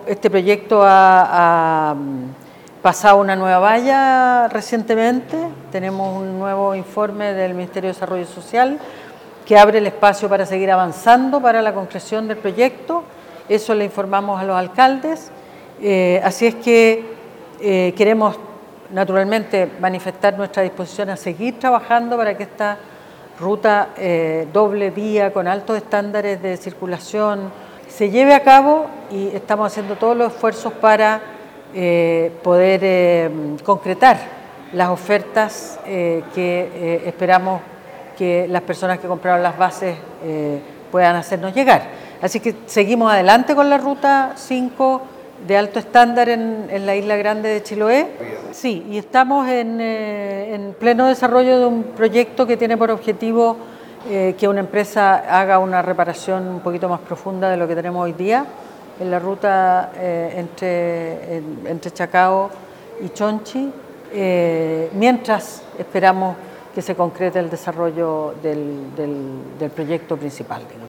Este proyecto ha pasado una nueva valla recientemente. Tenemos un nuevo informe del Ministerio de Desarrollo Social que abre el espacio para seguir avanzando para la concreción del proyecto. Eso le informamos a los alcaldes. Así es que queremos naturalmente manifestar nuestra disposición a seguir trabajando para que esta ruta doble vía con altos estándares de circulación se lleve a cabo, y estamos haciendo todos los esfuerzos para poder concretar las ofertas que esperamos que las personas que compraron las bases puedan hacernos llegar. Así que seguimos adelante con la ruta 5 de alto estándar en la Isla Grande de Chiloé. Sí, y estamos en pleno desarrollo de un proyecto que tiene por objetivo que una empresa haga una reparación un poquito más profunda de lo que tenemos hoy día en la ruta entre Chacao y Chonchi, mientras esperamos que se concrete el desarrollo del proyecto principal.